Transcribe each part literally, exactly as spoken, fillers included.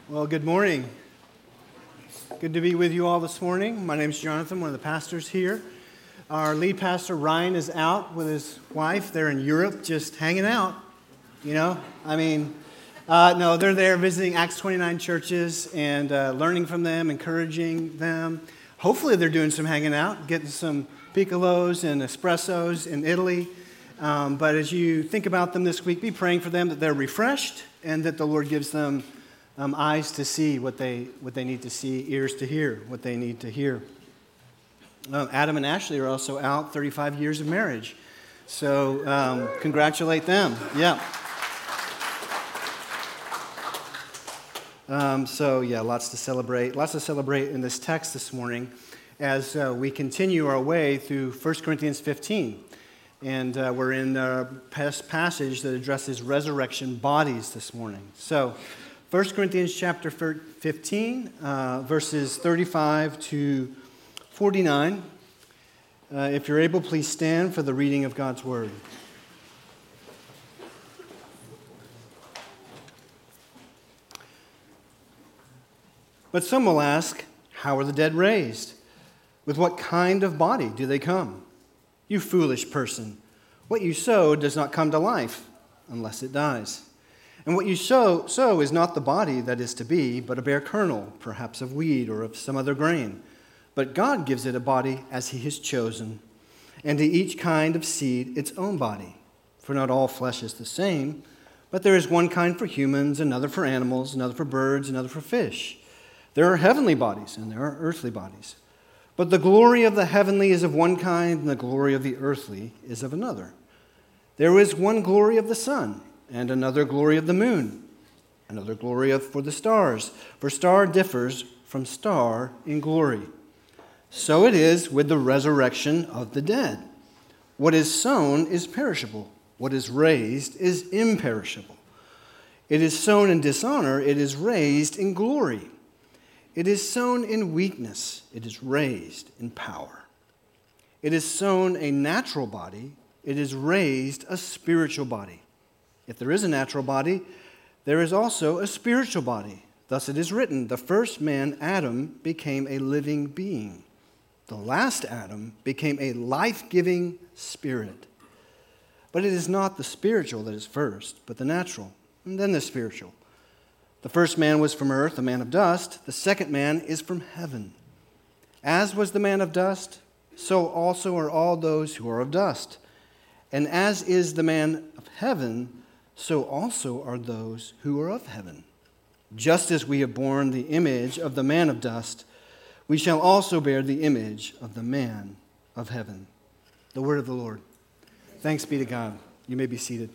Well, good morning. Good to be with you all this morning. My name is Jonathan, one of the pastors here. Our lead pastor, Ryan, is out with his wife. They're in Europe just hanging out, you know? I mean, uh, no, they're there visiting Acts twenty-nine churches and uh, learning from them, encouraging them. Hopefully they're doing some hanging out, getting some piccolos and espressos in Italy. Um, but as you think about them this week, be praying for them that they're refreshed and that the Lord gives them Um, eyes to see what they what they need to see, ears to hear what they need to hear. Uh, Adam and Ashley are also out, thirty-five years of marriage. So um, congratulate them. Yeah. Um, so yeah, lots to celebrate. Lots to celebrate in this text this morning as uh, we continue our way through First Corinthians fifteen. And uh, we're in a passage that addresses resurrection bodies this morning. So First Corinthians chapter fifteen, uh, verses thirty-five to forty-nine. Uh, if you're able, please stand for the reading of God's word. But some will ask, how are the dead raised? With what kind of body do they come? You foolish person, what you sow does not come to life unless it dies. And what you sow, sow is not the body that is to be, but a bare kernel, perhaps of wheat or of some other grain. But God gives it a body as he has chosen, and to each kind of seed its own body. For not all flesh is the same, but there is one kind for humans, another for animals, another for birds, another for fish. There are heavenly bodies, and there are earthly bodies. But the glory of the heavenly is of one kind, and the glory of the earthly is of another. There is one glory of the sun, and another glory of the moon, another glory of, for the stars. For star differs from star in glory. So it is with the resurrection of the dead. What is sown is perishable. What is raised is imperishable. It is sown in dishonor. It is raised in glory. It is sown in weakness. It is raised in power. It is sown a natural body. It is raised a spiritual body. If there is a natural body, there is also a spiritual body. Thus it is written, the first man, Adam, became a living being. The last Adam became a life-giving spirit. But it is not the spiritual that is first, but the natural, and then the spiritual. The first man was from earth, a man of dust. The second man is from heaven. As was the man of dust, so also are all those who are of dust. And as is the man of heaven, so also are those who are of heaven. Just as we have borne the image of the man of dust, we shall also bear the image of the man of heaven. The word of the Lord. Thanks be to God. You may be seated.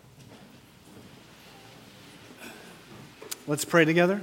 Let's pray together.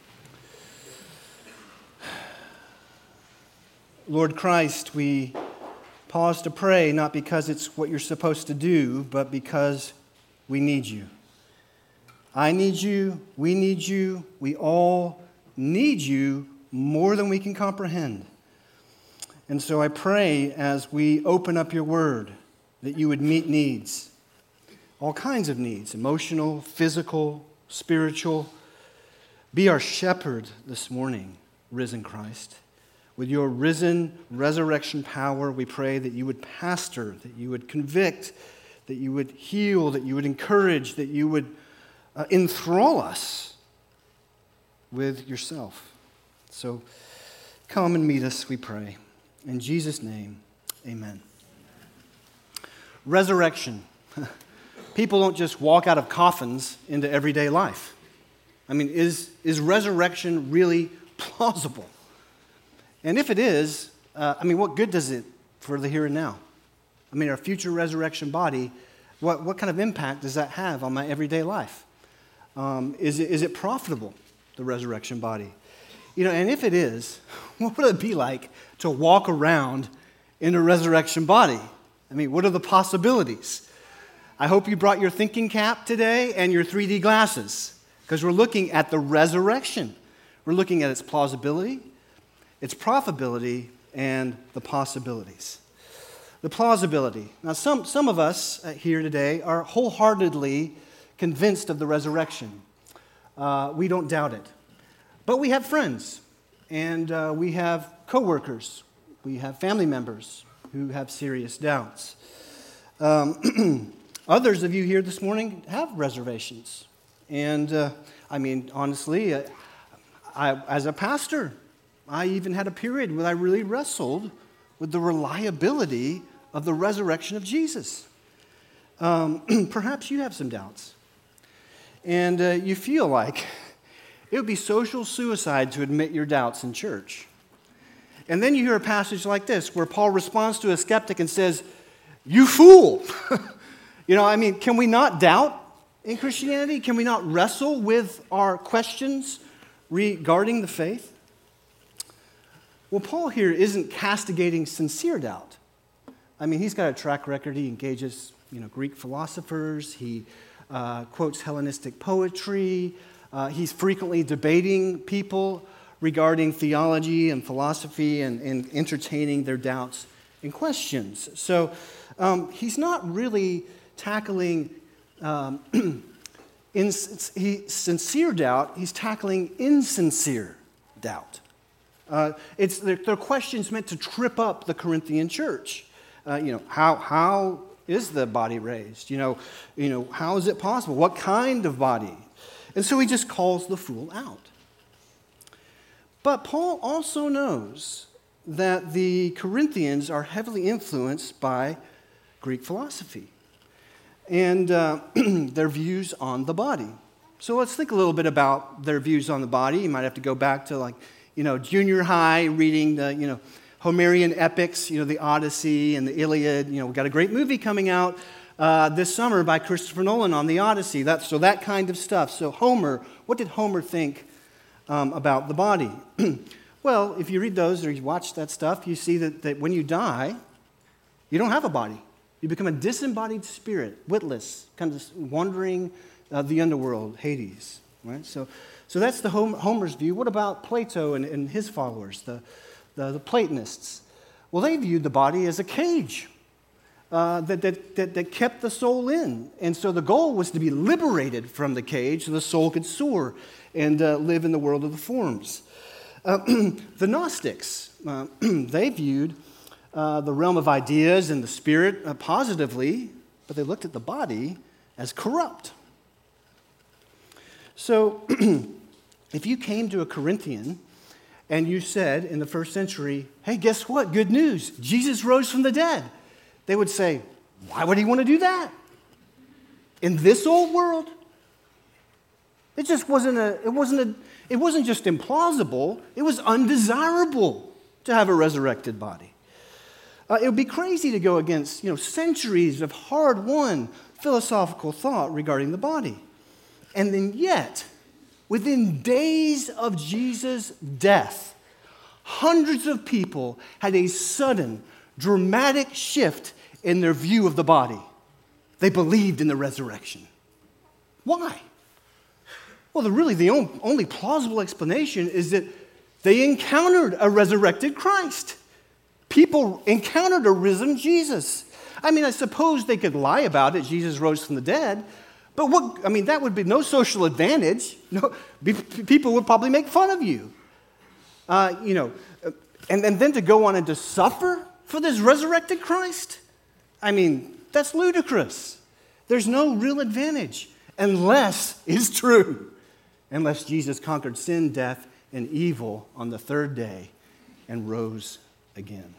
Lord Christ, we pause to pray not because it's what you're supposed to do, but because we need you. I need you. We need you. We all need you more than we can comprehend. And so I pray as we open up your word that you would meet needs, all kinds of needs, emotional, physical, spiritual. Be our shepherd this morning, risen Christ. With your risen resurrection power, we pray that you would pastor, that you would convict, that you would heal, that you would encourage, that you would uh, enthrall us with yourself. So come and meet us, we pray. In Jesus' name, amen. Resurrection. People don't just walk out of coffins into everyday life. I mean, is, is resurrection really plausible? And if it is, uh, I mean, what good does it for the here and now? I mean, our future resurrection body, what, what kind of impact does that have on my everyday life? Um, is it, is it profitable, the resurrection body? You know, and if it is, what would it be like to walk around in a resurrection body? I mean, what are the possibilities? I hope you brought your thinking cap today and your three D glasses, because we're looking at the resurrection. We're looking at its plausibility, its profitability, and the possibilities. The plausibility. Now, some, some of us here today are wholeheartedly convinced of the resurrection. Uh, we don't doubt it. But we have friends, and uh, we have coworkers, we have family members who have serious doubts. Um, others of you here this morning have reservations. And, uh, I mean, honestly, I, I, as a pastor, I even had a period where I really wrestled with the reliability of the resurrection of Jesus. Um, perhaps you have some doubts. And uh, you feel like it would be social suicide to admit your doubts in church. And then you hear a passage like this where Paul responds to a skeptic and says, "You fool!" You know, I mean, can we not doubt in Christianity? Can we not wrestle with our questions regarding the faith? Well, Paul here isn't castigating sincere doubt. I mean, he's got a track record. He engages, you know, Greek philosophers. He uh, quotes Hellenistic poetry. Uh, he's frequently debating people regarding theology and philosophy and, and entertaining their doubts and questions. So um, he's not really tackling um, in, he, sincere doubt. He's tackling insincere doubt. Uh, it's they're, they're questions meant to trip up the Corinthian church. Uh, you know, how how is the body raised? You know, you know, how is it possible? What kind of body? And so he just calls the fool out. But Paul also knows that the Corinthians are heavily influenced by Greek philosophy and uh, their views on the body. So let's think a little bit about their views on the body. You might have to go back to, like, you know, junior high, reading the, you know, Homerian epics, you know, the Odyssey and the Iliad. You know, we've got a great movie coming out uh, this summer by Christopher Nolan on the Odyssey. That, so that kind of stuff. So Homer, what did Homer think um, about the body? Well, if you read those or you watch that stuff, you see that, that when you die, you don't have a body. You become a disembodied spirit, witless, kind of wandering uh, the underworld, Hades. Right? So, so that's the Homer's view. What about Plato and, and his followers, the, the, the Platonists? Well, they viewed the body as a cage uh, that, that, that, that kept the soul in. And so the goal was to be liberated from the cage so the soul could soar and uh, live in the world of the forms. Uh, the Gnostics, uh, they viewed uh, the realm of ideas and the spirit uh, positively, but they looked at the body as corrupt. So if you came to a Corinthian and you said in the first century, "Hey, guess what? Good news. Jesus rose from the dead." They would say, "Why would he want to do that? In this old world?" It just wasn't a, it wasn't a, it wasn't just implausible, it was undesirable to have a resurrected body. Uh, it would be crazy to go against, you know, centuries of hard-won philosophical thought regarding the body. And then yet, within days of Jesus' death, hundreds of people had a sudden, dramatic shift in their view of the body. They believed in the resurrection. Why? Well, the, really the only plausible explanation is that they encountered a resurrected Christ. People encountered a risen Jesus. I mean, I suppose they could lie about it, Jesus rose from the dead, but what, I mean, that would be no social advantage. No, people would probably make fun of you. Uh, you know, and, and then to go on and to suffer for this resurrected Christ? I mean, that's ludicrous. There's no real advantage unless it's true. Unless Jesus conquered sin, death, and evil on the third day and rose again.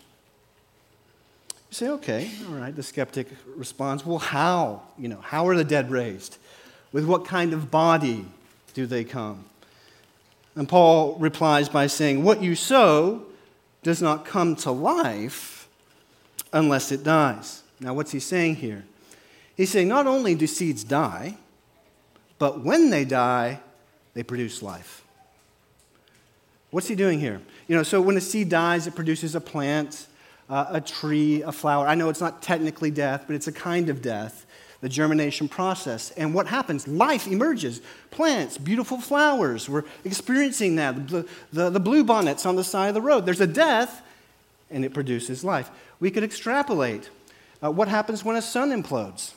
You say, okay, all right, the skeptic responds, well, how? You know, how are the dead raised? With what kind of body do they come? And Paul replies by saying, what you sow does not come to life unless it dies. Now, what's he saying here? He's saying not only do seeds die, but when they die, they produce life. What's he doing here? You know, so when a seed dies, it produces a plant, uh, a tree, a flower. I know it's not technically death, but it's a kind of death, the germination process. And what happens? Life emerges. Plants, beautiful flowers. We're experiencing that. The, the, the blue bonnets on the side of the road. There's a death, and it produces life. We could extrapolate. Uh, what happens when a sun implodes?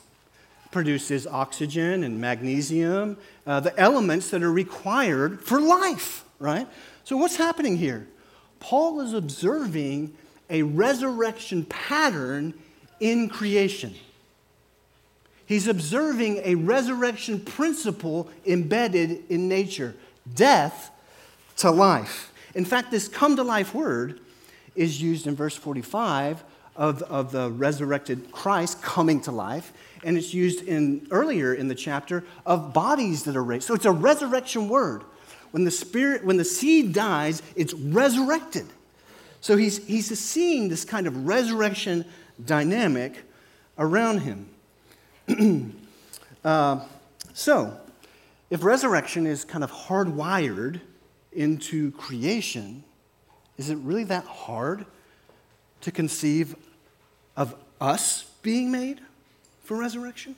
Produces oxygen and magnesium, uh, the elements that are required for life, right? So what's happening here? Paul is observing a resurrection pattern in creation. He's observing a resurrection principle embedded in nature, death to life. In fact, this come to life word is used in verse forty-five of, of the resurrected Christ coming to life, and it's used in earlier in the chapter of bodies that are raised. So it's a resurrection word. When the spirit, when the seed dies, it's resurrected. So he's, he's seeing this kind of resurrection dynamic around him. uh, so, if resurrection is kind of hardwired into creation, is it really that hard to conceive of us being made for resurrection?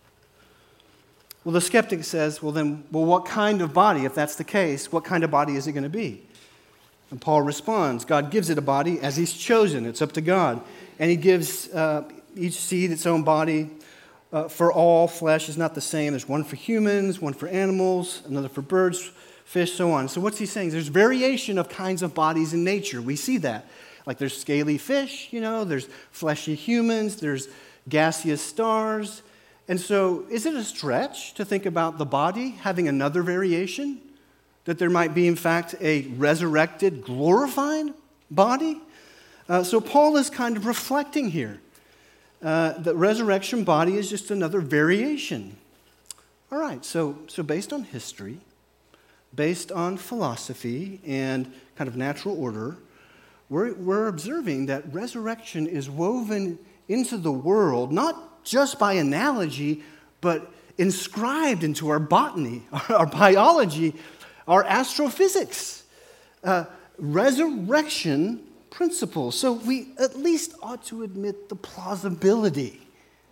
Well, the skeptic says, well then, well, what kind of body, if that's the case, what kind of body is it going to be? And Paul responds, God gives it a body as he's chosen. It's up to God. And he gives uh, each seed its own body. Uh, for all flesh is not the same. There's one for humans, one for animals, another for birds, fish, so on. So what's he saying? There's variation of kinds of bodies in nature. We see that. Like there's scaly fish, you know, there's fleshy humans, there's gaseous stars. And so is it a stretch to think about the body having another variation? That there might be, in fact, a resurrected, glorified body? Uh, so Paul is kind of reflecting here. Uh, the resurrection body is just another variation. All right, so, so based on history, based on philosophy and kind of natural order, we're, we're observing that resurrection is woven into the world, not just by analogy, but inscribed into our botany, our biology, our astrophysics. Uh, resurrection principles. So we at least ought to admit the plausibility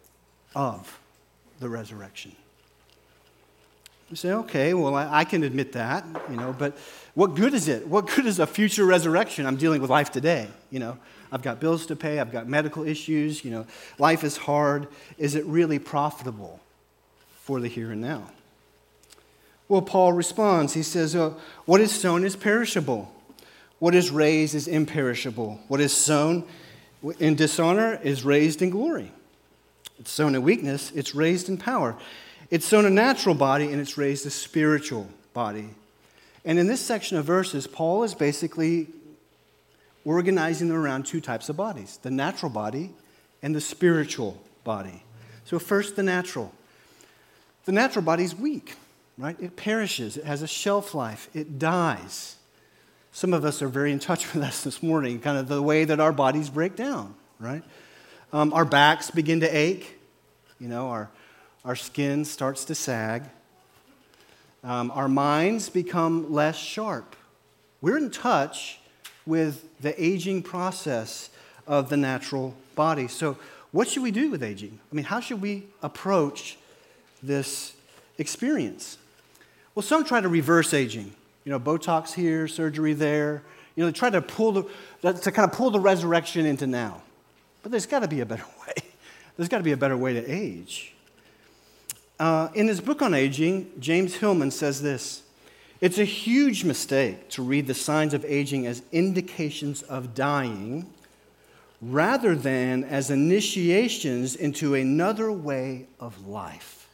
of the resurrection. You say, okay, well, I, I can admit that, you know, but what good is it? What good is a future resurrection? I'm dealing with life today, you know. I've got bills to pay. I've got medical issues, you know. Life is hard. Is it really profitable for the here and now? Well, Paul responds. He says, uh, what is sown is perishable. What is raised is imperishable. What is sown in dishonor is raised in glory. It's sown in weakness, it's raised in power. It's sown a natural body, and it's raised a spiritual body. And in this section of verses, Paul is basically organizing them around two types of bodies, the natural body and the spiritual body. So first, the natural. The natural body is weak, right? It perishes. It has a shelf life. It dies. Some of us are very in touch with us this morning, kind of the way that our bodies break down, right? Um, our backs begin to ache. You know, our, our skin starts to sag. Um, our minds become less sharp. We're in touch with the aging process of the natural body. So what should we do with aging? I mean, how should we approach this experience? Well, some try to reverse aging. You know, Botox here, surgery there. You know, they try to pull the, to kind of pull the resurrection into now. But there's got to be a better way. There's got to be a better way to age. Uh, in his book on aging, James Hillman says this: it's a huge mistake to read the signs of aging as indications of dying rather than as initiations into another way of life.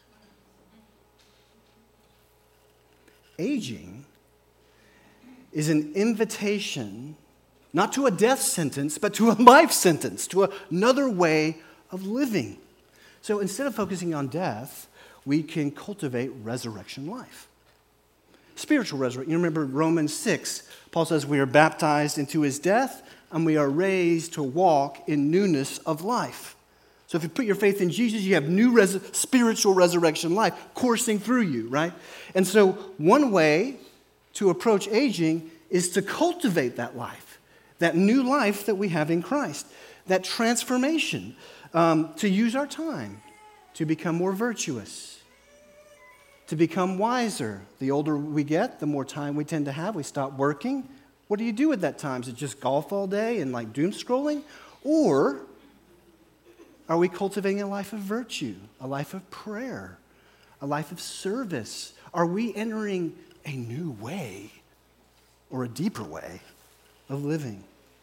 Aging is an invitation not to a death sentence, but to a life sentence, to another way of living. So instead of focusing on death, we can cultivate resurrection life. Spiritual resurrection. You remember Romans six. Paul says we are baptized into his death and we are raised to walk in newness of life. So if you put your faith in Jesus, you have new res- spiritual resurrection life coursing through you, right? And so one way to approach aging is to cultivate that life, that new life that we have in Christ, that transformation, um, to use our time to become more virtuous, to become wiser. The older we get, the more time we tend to have. We stop working. What do you do with that time? Is it just golf all day and like doom scrolling? Or are we cultivating a life of virtue, a life of prayer, a life of service? Are we entering a new way a deeper way of living.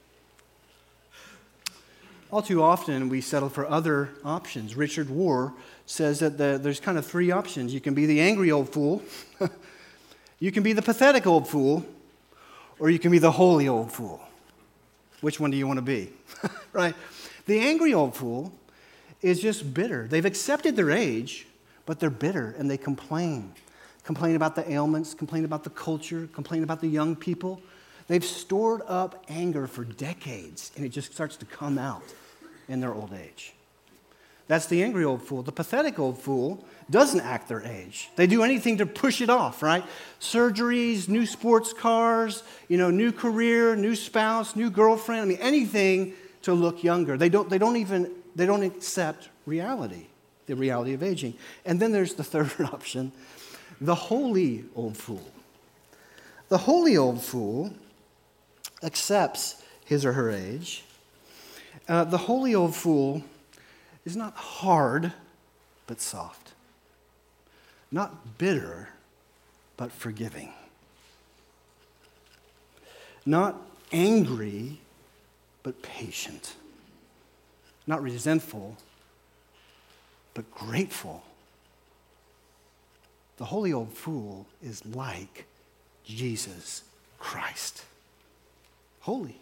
All too often, we settle for other options. Richard Rohr says that the, there's kind of three options. You can be the angry old fool, you can be the pathetic old fool, or you can be the holy old fool. Which one do you want to be? Right? The angry old fool is just bitter. They've accepted their age, but they're bitter and they complain. Complain about the ailments, complain about the culture, complain about the young people. They've stored up anger for decades, and it just starts to come out in their old age. That's the angry old fool. The pathetic old fool doesn't act their age. They do anything to push it off, right? Surgeries, new sports cars, you know, new career, new spouse, new girlfriend. I mean, anything to look younger. They don't, they don't even, they don't accept reality, the reality of aging. And then there's the third option, the holy old fool. The holy old fool accepts his or her age. Uh, the holy old fool is not hard, but soft. Not bitter, but forgiving. Not angry, but patient. Not resentful, but grateful. The holy old fool is like Jesus Christ. Holy.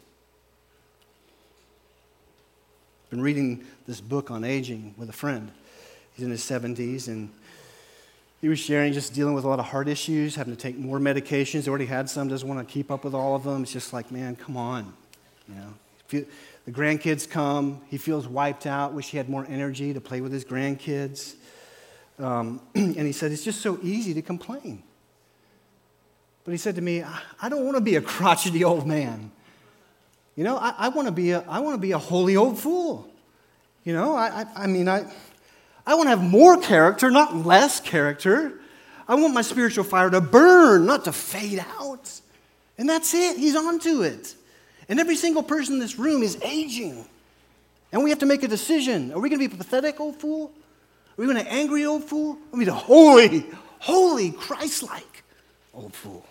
Been reading this book on aging with a friend. He's in his seventies, and he was sharing just dealing with a lot of heart issues, having to take more medications. He already had some, doesn't want to keep up with all of them. It's just like, man, come on. You know, the grandkids come. He feels wiped out. Wish he had more energy to play with his grandkids. Um, and he said, it's just so easy to complain. But he said to me, I don't want to be a crotchety old man. You know, I, I want to be a I want to be a holy old fool. You know, I, I I mean I I want to have more character, not less character. I want my spiritual fire to burn, not to fade out. And that's it. He's on to it. And every single person in this room is aging. And we have to make a decision. Are we going to be a pathetic old fool? Are we going to be an angry old fool? Are we the holy, holy, Christ-like old fool?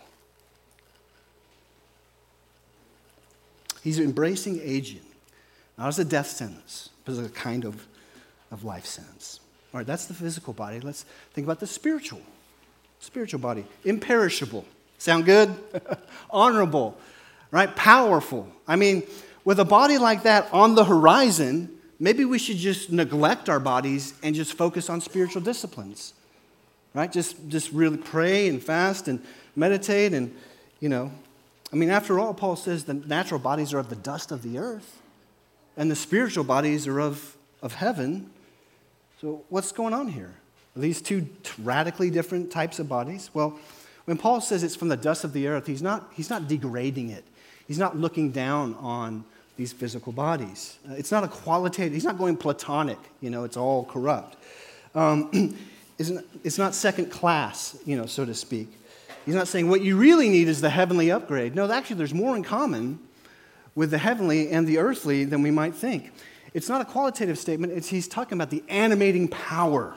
He's embracing aging, not as a death sentence, but as a kind of, of life sentence. All right, that's the physical body. Let's think about the spiritual. Spiritual body. Imperishable. Sound good? Honorable. Right? Powerful. I mean, with a body like that on the horizon, maybe we should just neglect our bodies and just focus on spiritual disciplines. Right? Just, just really pray and fast and meditate and, you know, I mean, after all, Paul says the natural bodies are of the dust of the earth, and the spiritual bodies are of, of heaven. So what's going on here? Are these two radically different types of bodies? Well, when Paul says it's from the dust of the earth, he's not, he's not degrading it. He's not looking down on these physical bodies. Uh, it's not a qualitative, he's not going Platonic, you know, it's all corrupt. Um, it's, not, it's not second class, you know, so to speak. He's not saying what you really need is the heavenly upgrade. No, actually, there's more in common with the heavenly and the earthly than we might think. It's not a qualitative statement. It's, he's talking about the animating power.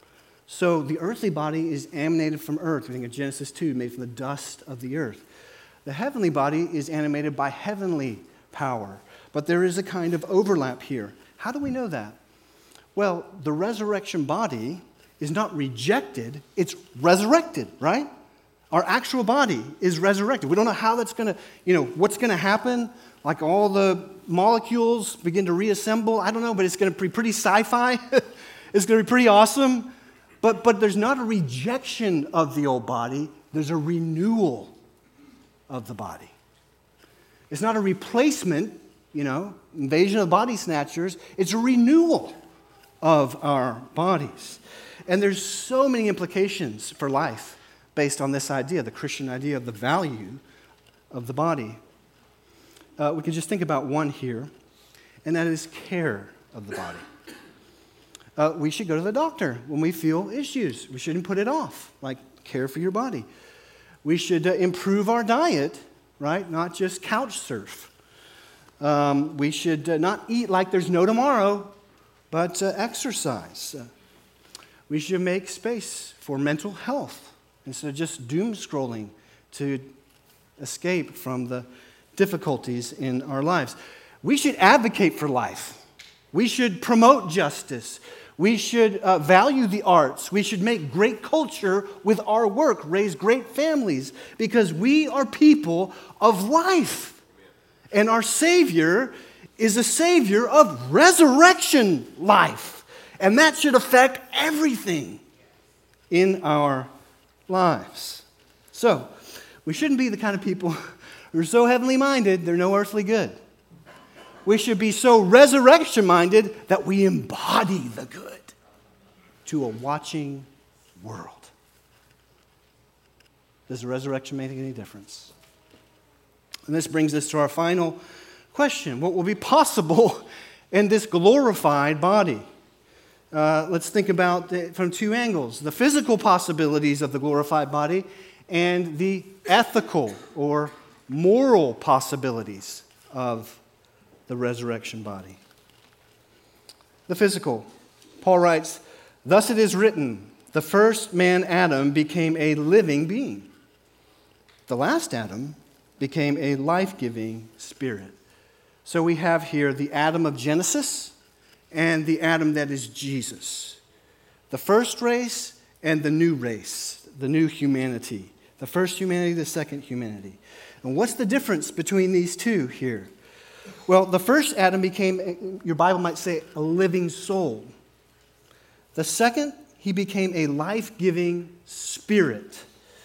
So the earthly body is emanated from earth. We think of Genesis two, made from the dust of the earth. The heavenly body is animated by heavenly power. But there is a kind of overlap here. How do we know that? Well, the resurrection body is not rejected. It's resurrected, right? Our actual body is resurrected. We don't know how that's going to, you know, what's going to happen. Like all the molecules begin to reassemble. I don't know, but it's going to be pretty sci-fi. It's going to be pretty awesome. But, but there's not a rejection of the old body. There's a renewal of the body. It's not a replacement, you know, invasion of body snatchers. It's a renewal of our bodies. And there's so many implications for life based on this idea, the Christian idea of the value of the body. Uh, we can just think about one here, and that is care of the body. Uh, we should go to the doctor when we feel issues. We shouldn't put it off, like care for your body. We should uh, improve our diet, right? Not just couch surf. Um, we should uh, not eat like there's no tomorrow, but uh, exercise. Uh, we should make space for mental health instead of just doom scrolling to escape from the difficulties in our lives. We should advocate for life. We should promote justice. We should uh, value the arts. We should make great culture with our work, raise great families, because we are people of life. And our Savior is a Savior of resurrection life. And that should affect everything in our lives. So, we shouldn't be the kind of people who are so heavenly minded, they're no earthly good. We should be so resurrection minded that we embody the good to a watching world. Does the resurrection make any difference? And this brings us to our final question. What will be possible in this glorified body? Uh, let's think about it from two angles. The physical possibilities of the glorified body and the ethical or moral possibilities of the resurrection body. The physical. Paul writes, "Thus it is written, the first man Adam became a living being. The last Adam became a life-giving spirit." So we have here the Adam of Genesis and the Adam that is Jesus. The first race and the new race, the new humanity. The first humanity, the second humanity. And what's the difference between these two here? Well, the first Adam became, your Bible might say, a living soul. The second, he became a life-giving spirit.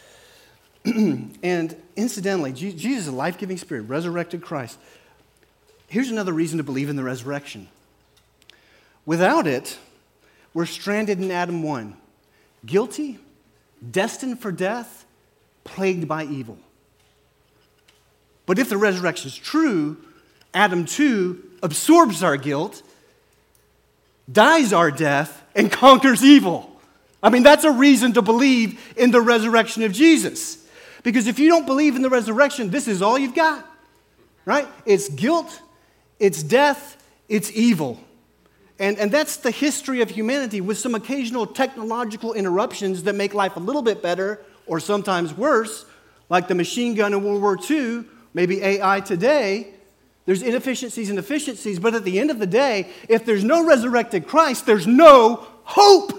And incidentally, Jesus is a life-giving spirit, resurrected Christ. Here's another reason to believe in the resurrection. Without it, we're stranded in Adam one. Guilty, destined for death, plagued by evil. But if the resurrection is true, Adam two absorbs our guilt, dies our death, and conquers evil. I mean, that's a reason to believe in the resurrection of Jesus. Because if you don't believe in the resurrection, this is all you've got, right? It's guilt, it's death, it's evil. And, and that's the history of humanity, with some occasional technological interruptions that make life a little bit better or sometimes worse, like the machine gun in World War Two, maybe A I today. There's inefficiencies and efficiencies, but at the end of the day, if there's no resurrected Christ, there's no hope.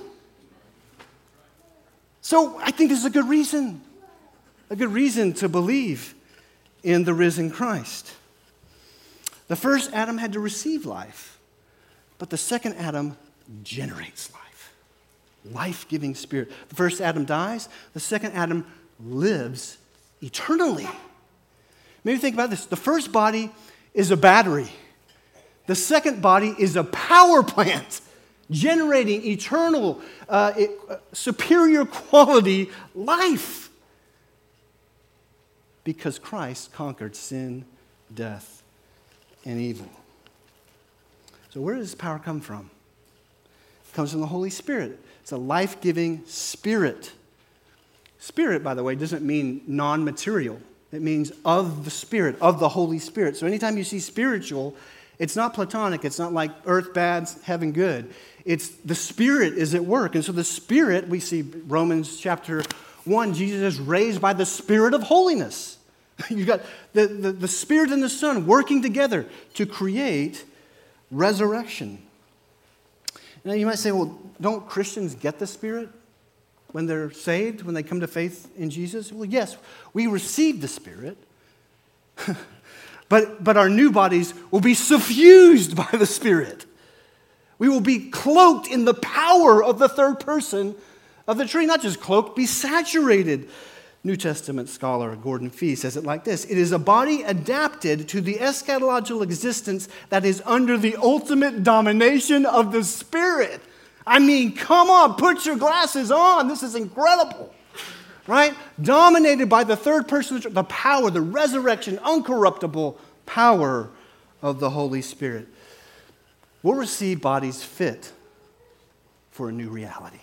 So I think this is a good reason, a good reason to believe in the risen Christ. The first Adam had to receive life, but the second Adam generates life. Life-giving spirit. The first Adam dies, the second Adam lives eternally. Maybe think about this. The first body is a battery. The second body is a power plant generating eternal, uh, it, uh, superior quality life. Because Christ conquered sin, death, and evil. So where does this power come from? It comes from the Holy Spirit. It's a life-giving spirit. Spirit, by the way, doesn't mean non-material. It means of the Spirit, of the Holy Spirit. So anytime you see spiritual, it's not platonic. It's not like earth bad, heaven good. It's the Spirit is at work. And so the Spirit, we see Romans chapter one, Jesus is raised by the Spirit of holiness. You've got the, the, the Spirit and the Son working together to create resurrection. Now you might say, well, don't Christians get the Spirit when they're saved, when they come to faith in Jesus? Well, yes, we receive the Spirit, but, but our new bodies will be suffused by the Spirit. We will be cloaked in the power of the third person of the Trinity. Not just cloaked, be saturated. New Testament scholar Gordon Fee says it like this: it is a body adapted to the eschatological existence that is under the ultimate domination of the Spirit. I mean, come on, put your glasses on. This is incredible, right? Dominated by the third person, the power, the resurrection, uncorruptible power of the Holy Spirit. We'll receive bodies fit for a new reality.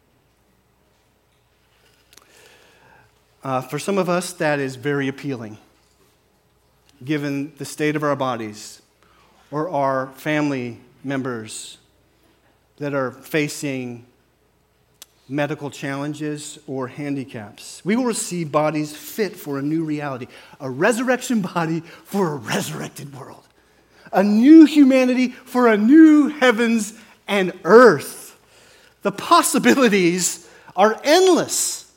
Uh, for some of us, that is very appealing, given the state of our bodies or our family members that are facing medical challenges or handicaps. We will receive bodies fit for a new reality, a resurrection body for a resurrected world, a new humanity for a new heavens and earth. The possibilities are endless.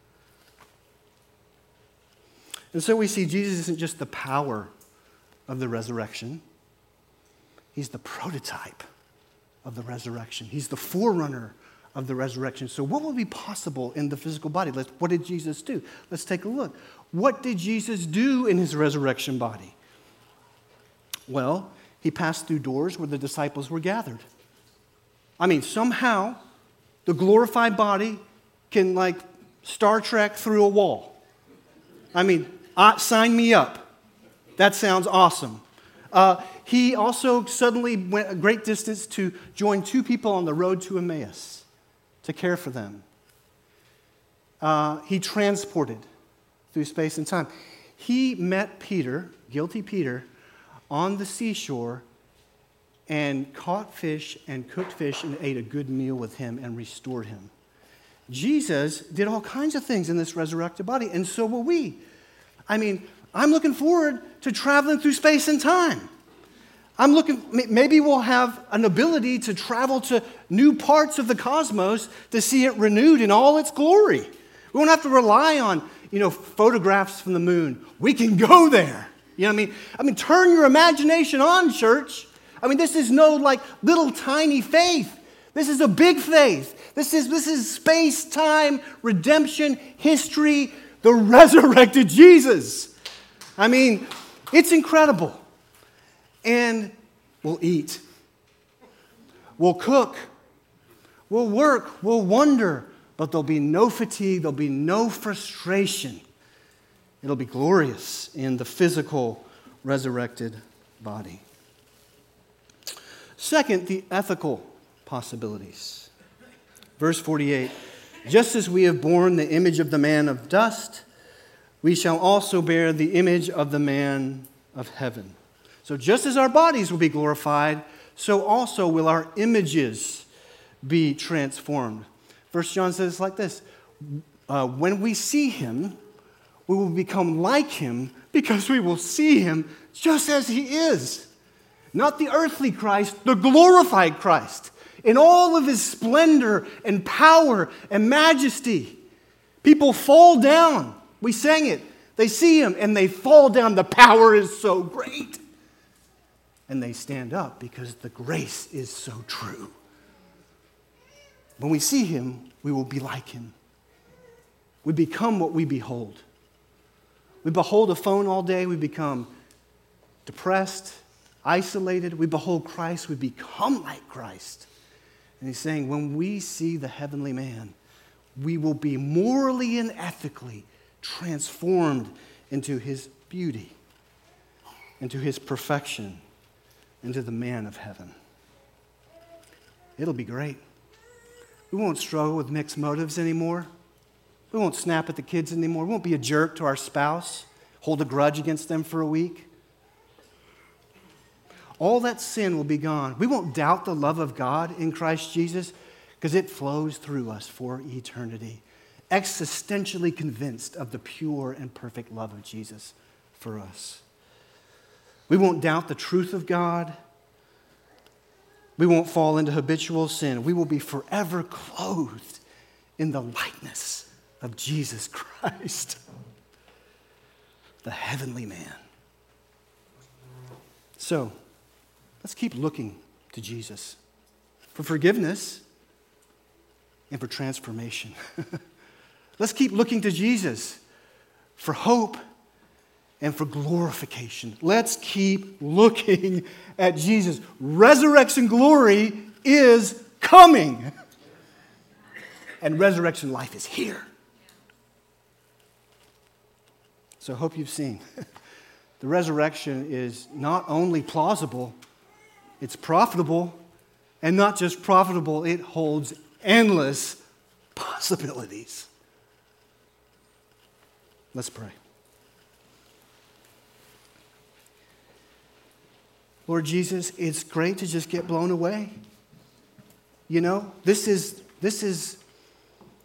And so we see Jesus isn't just the power of the resurrection. He's the prototype of the resurrection. He's the forerunner of the resurrection. So what will be possible in the physical body? Let's, what did Jesus do? Let's take a look. What did Jesus do in his resurrection body? Well, he passed through doors where the disciples were gathered. I mean, somehow the glorified body can, like, Star Trek through a wall. I mean, uh, sign me up. That sounds awesome. Uh, he also suddenly went a great distance to join two people on the road to Emmaus to care for them. Uh, he transported through space and time. He met Peter, guilty Peter, on the seashore and caught fish and cooked fish and ate a good meal with him and restored him. Jesus did all kinds of things in this resurrected body, and so will we. I mean, I'm looking forward to traveling through space and time. I'm looking, maybe we'll have an ability to travel to new parts of the cosmos to see it renewed in all its glory. We won't have to rely on, you know, photographs from the moon. We can go there. You know what I mean? I mean, turn your imagination on, church. I mean, this is no, like, little tiny faith. This is a big faith. This is, this is space, time, redemption, history, the resurrected Jesus. I mean, it's incredible. And we'll eat. We'll cook. We'll work. We'll wonder. But there'll be no fatigue. There'll be no frustration. It'll be glorious in the physical resurrected body. Second, the ethical possibilities. Verse forty-eight, just as we have borne the image of the man of dust, we shall also bear the image of the man of heaven. So just as our bodies will be glorified, so also will our images be transformed. First John says like this, uh, when we see him, we will become like him because we will see him just as he is. Not the earthly Christ, the glorified Christ, in all of his splendor and power and majesty. People fall down. We sang it. They see him and they fall down. The power is so great. And they stand up because the grace is so true. When we see him, we will be like him. We become what we behold. We behold a phone all day, we become depressed, isolated. We behold Christ, we become like Christ. And he's saying, when we see the heavenly man, we will be morally and ethically transformed into his beauty, into his perfection, into the man of heaven. It'll be great. We won't struggle with mixed motives anymore. We won't snap at the kids anymore. We won't be a jerk to our spouse, hold a grudge against them for a week. All that sin will be gone. We won't doubt the love of God in Christ Jesus because it flows through us for eternity. Existentially convinced of the pure and perfect love of Jesus for us. We won't doubt the truth of God. We won't fall into habitual sin. We will be forever clothed in the likeness of Jesus Christ, the heavenly man. So, let's keep looking to Jesus for forgiveness and for transformation. Let's keep looking to Jesus for hope and for glorification. Let's keep looking at Jesus. Resurrection glory is coming. And resurrection life is here. So I hope you've seen. The resurrection is not only plausible, it's profitable. And not just profitable, it holds endless possibilities. Let's pray. Lord Jesus, it's great to just get blown away. You know, this is this is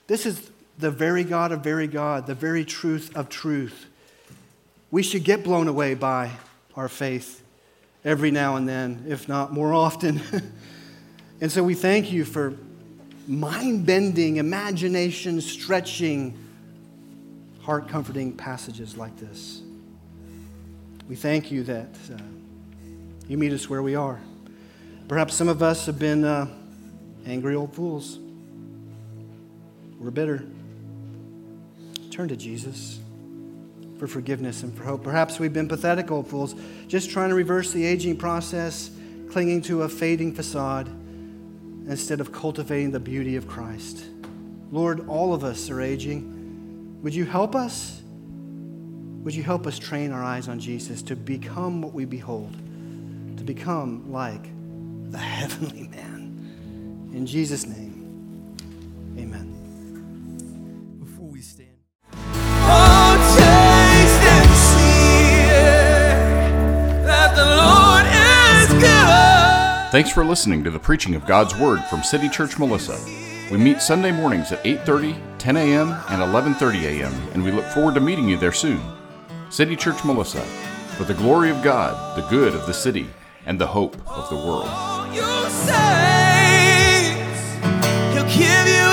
This is the very God of very God, the very truth of truth. We should get blown away by our faith every now and then, if not more often. And so we thank you for mind-bending, imagination-stretching, heart-comforting passages like this. We thank you that uh, you meet us where we are. Perhaps some of us have been uh, angry old fools. We're bitter. Turn to Jesus for forgiveness and for hope. Perhaps we've been pathetic old fools, just trying to reverse the aging process, clinging to a fading facade, instead of cultivating the beauty of Christ. Lord, all of us are aging. Would you help us? Would you help us train our eyes on Jesus to become what we behold, to become like the heavenly man? In Jesus' name, amen. Before we stand. Oh, taste and see that the Lord is good. Thanks for listening to the preaching of God's Word from City Church Melissa. We meet Sunday mornings at eight thirty, ten a.m., and eleven thirty a.m., and we look forward to meeting you there soon. City Church Melissa, for the glory of God, the good of the city, and the hope of the world. You say He'll give you